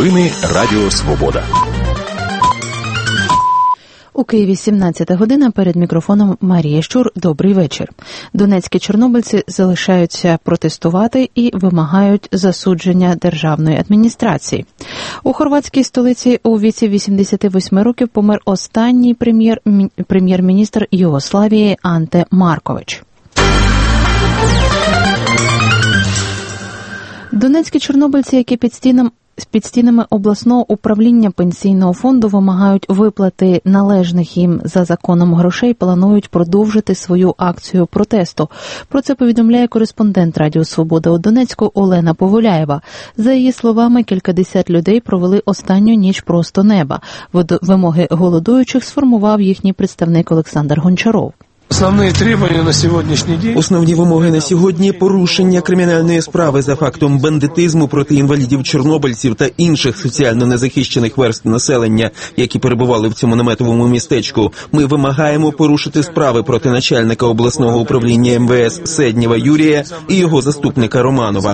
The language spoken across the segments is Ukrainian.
Новини Радіо Свобода. У Києві 17 година, перед мікрофоном Марія Щур. Добрий вечір. Донецькі чорнобильці залишаються протестувати і вимагають засудження державної адміністрації. У хорватській столиці у віці 88 років помер останній прем'єр-міністр Югославії Анте Маркович. Донецькі чорнобильці, які під стінами обласного управління пенсійного фонду вимагають виплати належних їм за законом грошей, планують продовжити свою акцію протесту. Про це повідомляє кореспондент Радіо Свобода у Донецьку Олена Поволяєва. За її словами, кількадесят людей провели останню ніч просто неба. Вимоги голодуючих сформував їхній представник Олександр Гончаров. Основні вимоги на сьогодні – порушення кримінальної справи за фактом бандитизму проти інвалідів-чорнобильців та інших соціально незахищених верств населення, які перебували в цьому наметовому містечку. Ми вимагаємо порушити справи проти начальника обласного управління МВС Седнєва Юрія і його заступника Романова.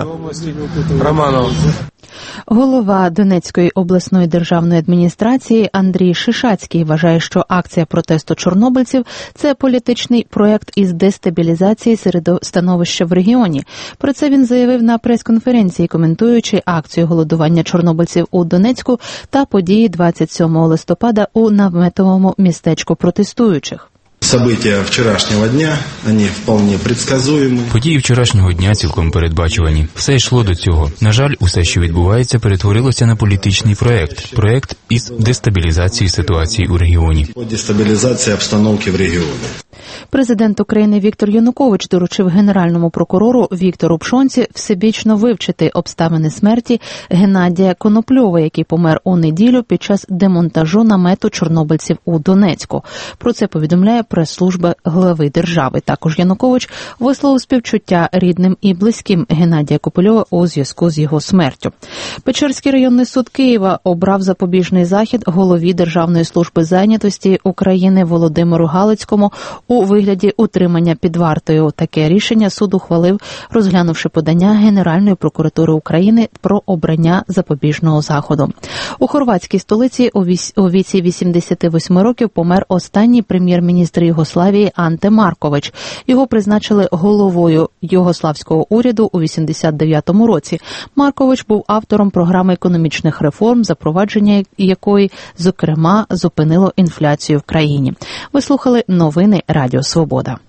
Голова Донецької обласної державної адміністрації Андрій Шишацький вважає, що акція протесту чорнобильців – це політичний проєкт із дестабілізації становища в регіоні. Про це він заявив на прес-конференції, коментуючи акцію голодування чорнобильців у Донецьку та події 27 листопада у наметовому містечку протестуючих. События вчорашнього дня, вони вполне предсказуемі. Події вчорашнього дня цілком передбачувані. Все йшло до цього. На жаль, усе, що відбувається, перетворилося на політичний проект. Проект із дестабілізації ситуації у регіоні. Дестабілізація обстановки в регіоні. Президент України Віктор Янукович доручив генеральному прокурору Віктору Пшонці всебічно вивчити обставини смерті Геннадія Конопльова, який помер у неділю під час демонтажу намету чорнобильців у Донецьку. Про це повідомляє прес-служба глави держави. Також Янукович висловив співчуття рідним і близьким Геннадія Конопльова у зв'язку з його смертю. Печерський районний суд Києва обрав запобіжний захід голові Державної служби зайнятості України Володимиру Галицькому у вигляді утримання під вартою. Таке рішення суд ухвалив, розглянувши подання Генеральної прокуратури України про обрання запобіжного заходу. У хорватській столиці у віці 88 років помер останній прем'єр-міністр Югославії Анте Маркович. Його призначили головою югославського уряду у 89-му році. Маркович був автором програми економічних реформ, запровадження якої, зокрема, зупинило інфляцію в країні. Ви слухали новини Радіо Свобода.